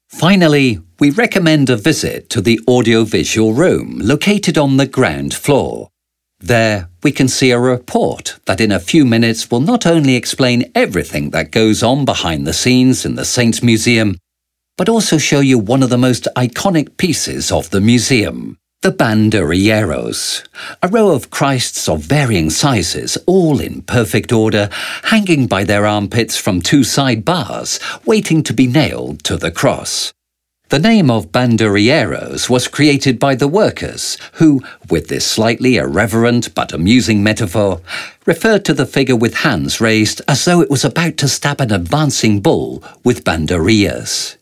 Finally, we recommend a visit to the audiovisual room located on the ground floor. There, we can see a report that in a few minutes will not only explain everything that goes on behind the scenes in the Saints Museum, but also show you one of the most iconic pieces of the museum, the Banderilleros, a row of Christs of varying sizes, all in perfect order, hanging by their armpits from two side bars, waiting to be nailed to the cross. The name of Banderilleros was created by the workers who, with this slightly irreverent but amusing metaphor, referred to the figure with hands raised as though it was about to stab an advancing bull with banderillas.